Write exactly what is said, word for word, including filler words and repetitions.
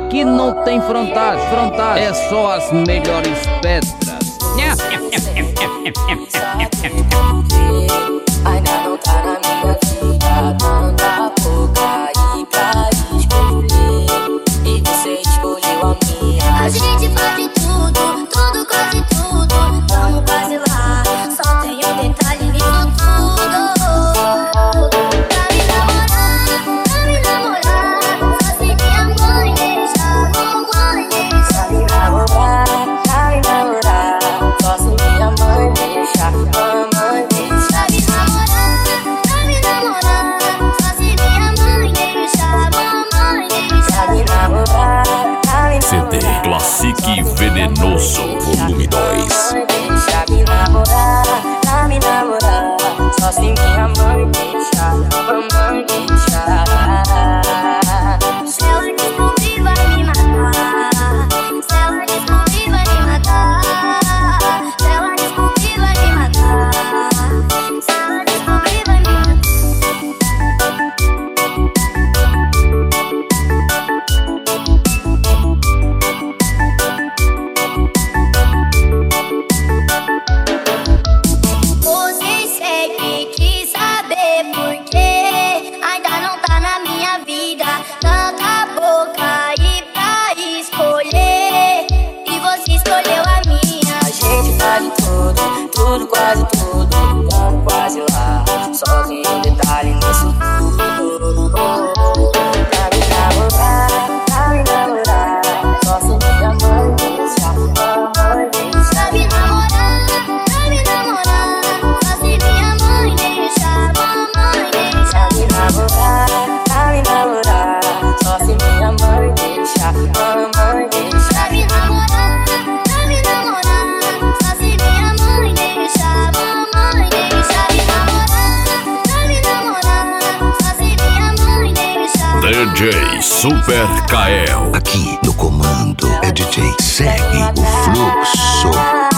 Aqui não tem frontais, frontais, é só as melhores pedras. Ainda não tá na minha vida, tá na boca e pra escolher. E você escolheu a minha. A gente pode tudo, tudo, quase tudo. Vamos quase lá, só tem um detalhe nisso tudo. Pra me namorar, pra me namorar, só se minha mãe deixar, mamãe deixar. Pra me namorar, pra me namorar, só se minha mãe deixar, mamãe deixar. Pra me namorar, pra me namorar, só se minha mãe deixar, mamãe deixar. Pra me namorar, pra me C D namorar, Classic Venenoso Volume dois. deixa me namorar, pra me namorar, só se minha mãe deixar, mamãe deixar. Se ela descobrir vai me matar. Se ela descobrir vai me matar. Se ela descobrir vai me matar. Se ela descobrir vai me matar. Você sempre quis saber por quê. Ainda não tá na minha vida tanta boca e pra escolher. E você escolheu a minha. A gente faz tudo, tudo, quase tudo, vamos quase lá, só tem um detalhe nisso tudo. Pra me namorar, pra me namorar, só se minha mãe deixar, mamãe deixar. Pra me namorar, pra me namorar, só se minha mãe deixar, mamãe deixar. Pra me namorar, pra me namorar, só se minha mãe deixar, mamãe deixar. Pra me namorar, pra me namorar, só se minha mãe deixar, mamãe deixar. Me namorar, pra me namorar, só se minha mãe deixar. D J Super Kael. Aqui no comando é D J Segue o Fluxo.